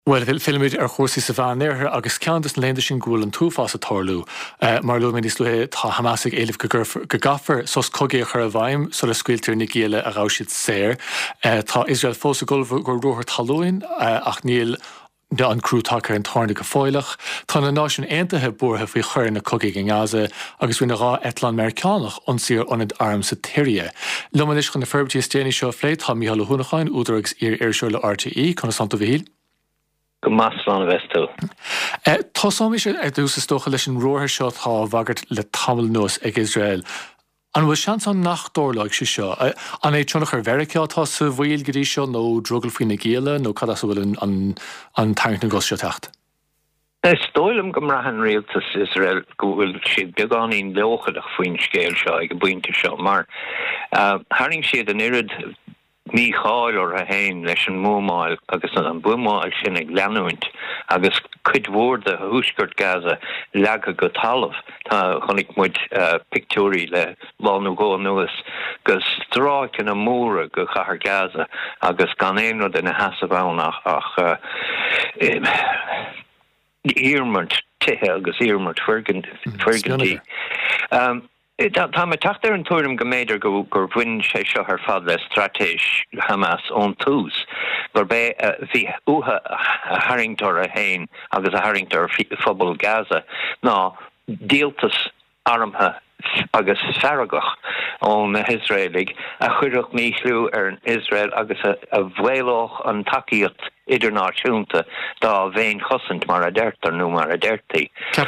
Well, filmid chósaí sa bhean néir agus ceantas na léidir sin gúil an túfás a tharlú. Mar lu min is lu tá Hamasig éileh go gafar sos cogaí a chur a bhaim so le scuiltear na géile a ráisiid séir. Tá Israel fós a gulbh gur ruthar talúin ach níl an crútácar an tharna go fáilech. Tá na náisiún aontaithe bortha faoi chur na cogaí an Gaza agus bhí na rá Eitleán Americánach ionsaíar ionad arm sa Tíria. Luman is chun na ferbtí stéanaí seo phléit tá Mícheál Ó Húnacháin údaragus ar le RTE chun Santa Bhíl. Go Maslan Vesto. Tá sámis dús is tócha leis an rothir seo tá bhagart le tamil nuas ag Israel. An bhfuil seans an nachdóirlaigh sé seo. An é trúnach ar Vericá tá sa bhil gorí seo nó drogal faoin na géile nó cad as bhfuil an tank na gos seo techt. Stoilm go rahan réaltas Israel go bhfuil siad beagán leochadach faoin scéil seo ag go buinte seo mar haring siad an irid Mícheál or a hain leis an mómáil agus an bumáil sin ag leanúint agus cuidhór de húsgurt Gaza leaga go talamh tá chonig muid pictúrí le bháinú go nuas gus stráid in a móra go chahar Gaza agus gan éonrad in a hasamhánach ach íormart tithe agus íormart fergantí. Tá me tacht an túm go méidir gur bhain sé seo ar fad le stratéis Hamas ón tús gur bé bhí utha a haringtar a hain agus a haringtar phobal Gaza ná díaltas armtha agus ferragach ón na Israelig a chuireach mísliú ar an Israel agus a bhhéilech an takeíocht idirnáisiúnta dá bhéin chosint mar a deirtar nó mar a deirtaí.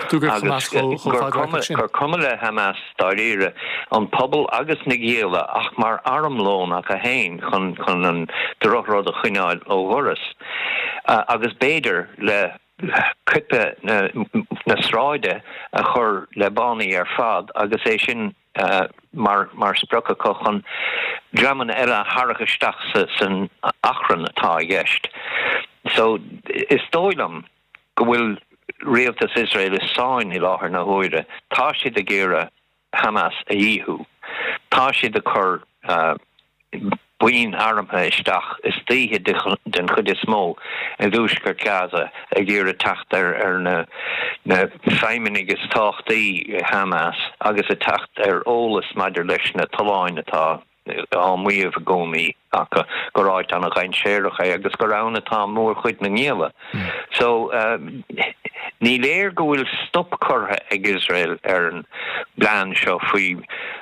Gur cuma le Hamas dáíre an pobl agus na géile ach mar armlón ach a hain chun an drochrád a chuineáil ó Horas. Agus béidir le cuipe na sráide a chur le bánaí ar fad agus é sin mar sprocha chun draman eile harachaisteach san achran atá a gceist. So is dóilm go bhfuil rialtas Israel is sáin I láthair na hóire tá siad a géire Hamas a dhéú. Tá siad a chur buin armtha isteach is títhe den chud is mó a dúsgur Gaza a ggéire tacht ar na feiminig is táchtaí Hamas agus a tacht ar ólas maidir leis na taláin atá muomh a gcónaí ach go ráid an a ghain séirecha agus go rán atá mór chuid na ngiaile. So ní léir go bhfuil stop curtha ag Israel ar an blean seo faoi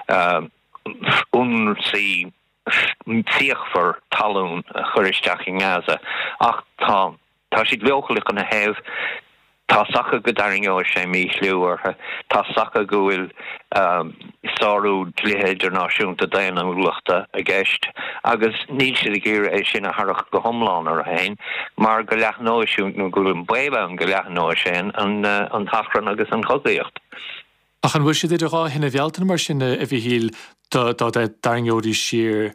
únsaí tíochfar talún a churisteach in Gaza ach tá siad leochalich an a heh tá sacha go daringó sé mísliúartha tá sacha go bhfuil sáú dlithe idirnáisiúnta daana úlachta a gceist agus níl siad a ggéire é sin a tharach go thomláin ar a hain mar go leathnóisiúnt nó go bhfuil béile an go leathnó sin an thachran agus an chogaíocht. Ach an bhfuil siad idir rá hinna bhealtain mar sin a bhí híl dá daringóí siar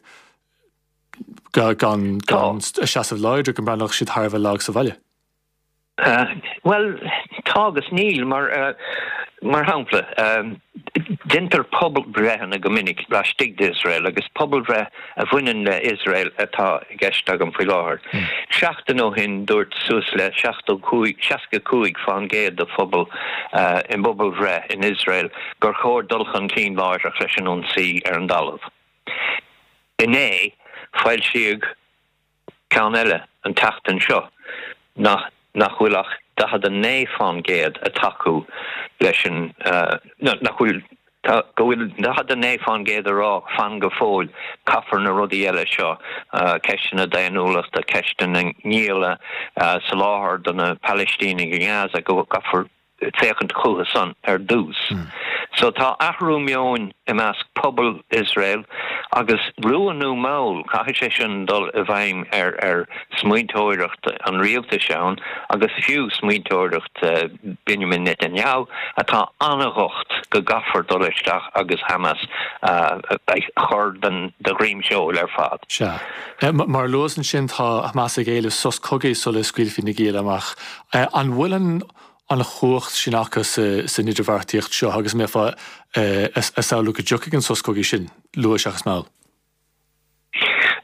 gan seasamh leidir go brannach siad tharbh lag sa bhaile. Well, tágus níl mar hampla dintar pobl brehan a gomininic ra stig Israel agus pobl bre a bhuiinen le Israel atá gceist agam faoi láthair. Seachtain ó hin dúirt suas le 65 fan géad de phobal in bobal bre in Israel gur chóir dulchan cín láireach leis an únsaí ar an dalamh. Iné fáil siag ceann eile an teachtain seo nach bhfuilach dahad a néfán géad a taú leis an nach bhfuil go bhfuil dahad a néfán géad a rá fan go fóil caafar na rudaí eile seo ceistin a daanúlachta ceistin na ngéile sa láthair don na Palestínig in Gaza go caafar féchant chucha san ar dús. So tá ahrú meoin I measc pobl Israel agus ruanú maul caiith sé sin dul a bhaim ar smuintóireacht an rialta seán agus fiú smuintóireacht Benjamin Netanyahu atá anagocht go gafar dul isteach agus Hamas chur den de réim seoil ar fad. Se. Mar losan sin tá Hamas a géile sos cogaí sola scuilfí na géile amach. An bhfuilan an chócht sinachas sa nidirhhartíocht seo agus mé fá saoú go jocaigh an sos cogaí sin luas achas máil.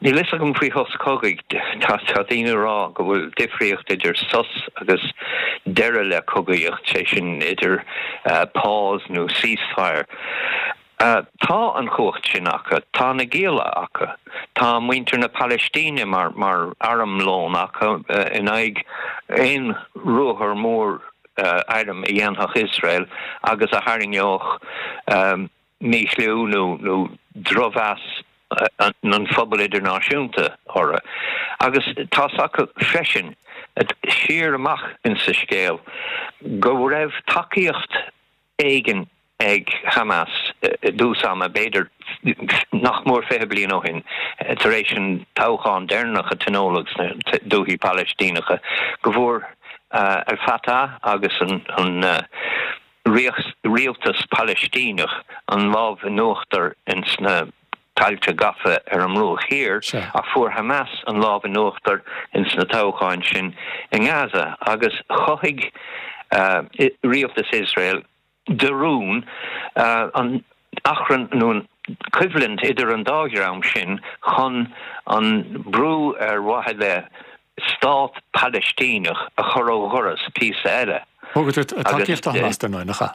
Ní lei gom faoi hoscógaigh tá daoine rá go bhfuil difriocht idir sus agus deire le cogaíocht sé sin idir pause nó ceasefire. Tá an chocht sin acha, tá na géala acha, tá muintir na Palestíne mar aramlón acha in aig ein ruachar mór airm I dhéanfach Israel agus a haringneoch mísliú nó drovas an phobal idirnáisiúnta orra. Agus tá acha freisin siar amach in sa scéal go raibh takeíocht éigen ag Hamas dúsam a beidir nach mór fé blian ó hin tar éis an táchán déirnach a tenólags dúhí Palestínacha go bhór ar Fatah agus an rialtas Palestínach an lámh nuachtar in sna tailte gafa ar an mrúch hir a fuair Hamas an lámh nuachtar in sna táchán sin in Gaza agus choigh rialtas Israel derún an achran nó equivalent idir an dágraam sin chun an brú waithe le Stát Palestínach a choró pí eile. Thug takeíocht a Hamas den náinacha.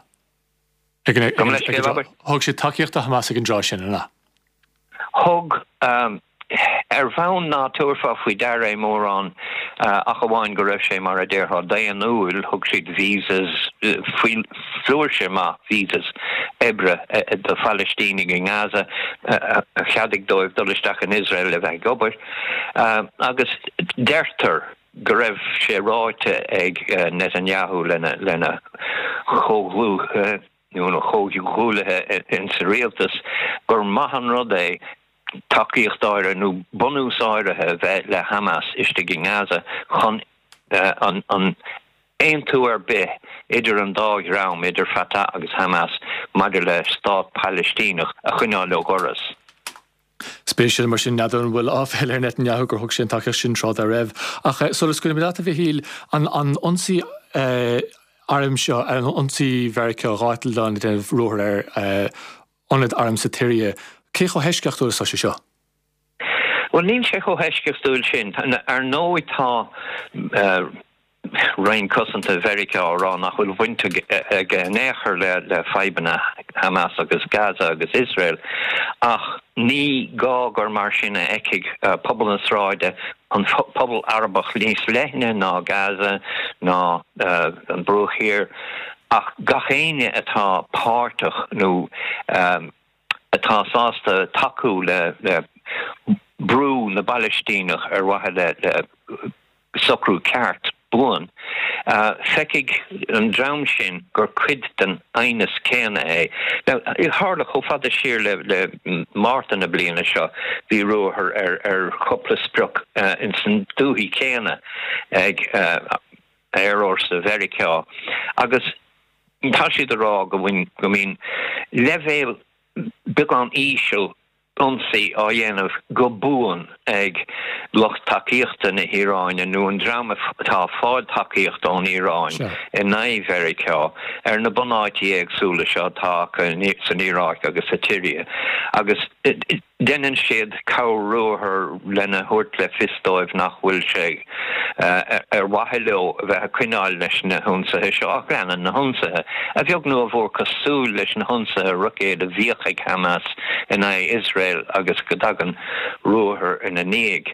Thug sé takeíocht a Hamas an drá sin na. Thug bhain ná tuairfa faoi deir mór an a bháin go raibh sé mar a déirtha daon úil thug siad vísas flúir sé má vísas ebre do Palestínig in Gaza a cheadig dóibh dolisteach in Israel a bheith gobar agus deirtar go raibh sé ráite ag Netanyahu lena chóglú chógiúlathe in sa rialtas gur maithan rud é takeíochtáire nó bunúsáirithe bheith le Hamas iste in Gaza chun an ein tú ar bith idir an dágrám idir Fatah agus Hamas maidir le Stát Palestínach a chuineáil le goras. Spéisial mar sin nadún bhfuil áfheile Netanyahu gur thug sin takeíocht sin trád a raibh. Ach solas go mbeadh bhí híl an ionsaí arm seo an ionsaí Mhericeá ráitil dá na déanamh ruair ar ionad arm sa tíre. Cé cho heisceachtúil sa seo? Well, níl sé cho heisceachtúil sin ar nóid tá rain cosanta Mhericeá rá nach bhfuil bhainte ag néachar le feibanna Hamas agus Gaza agus Israel ach ní gá gur mar sinna eicigh pobal na sráide an pobal Arabach níos leithne ná Gaza ná an brúchír ach gachéine atá páirteach nó atá sásta takeú le brú na Palestínach ar waithe le socrú ceart buan. Feicigh an dream sin gur cuid den ainas céine é. Now, I hála cho fada siar le Martin na bliana seo bhí ruair ar coppla spruch in san dúhí céine ag or sa Mhericeá. Agus tá siad rá go mín levéil big an ísio onsaí á dhéanamh go buan ag locht takeíochta na Híráin nó an drama tá fád takeíocht ón Híráin in naomh Mhericeá ar na bunáidí agsúla seo tá san Iarracht agus sa Tíre. Agus dénn siad cabhrúthar lena thuirt le fistóibh nach bhfuil sé ar waithe leo bheith cuineáil leis na húnsathe seo ach leanna na húnsathe. A bheag nó a bhór cosúil leis na húnsathe rucéad a bhíoch ag Hamas in Israel agus go dagan ruair in a níag.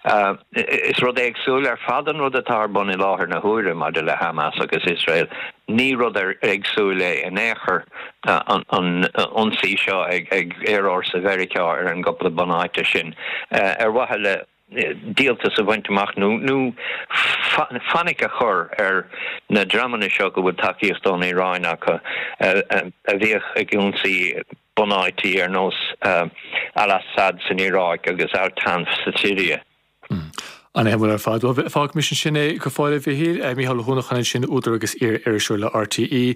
Is rud agsúil ar fadan rud atá bun I láthair na huaire maidir le Hamas agus Israel. Ní rud agsúil é in éair an ionsaí seo ag éarr sa Mhericeá ar an gobla bunáite sin. Ar waithe le díaltas a bhainteach nó fannig a chur ar na dramana seo go bhfuil takeíocht ón Iarrain acha a bhíoch ag ionsaí bunáití ar nós Al-Assad san Iarracht agus Al-Tanf sa Tíre. An bhfuil ar fád. Fág mis sin sinna go fáile bhí híl, Mícheál Húnacháin sin údar agus ar siúr le RTE,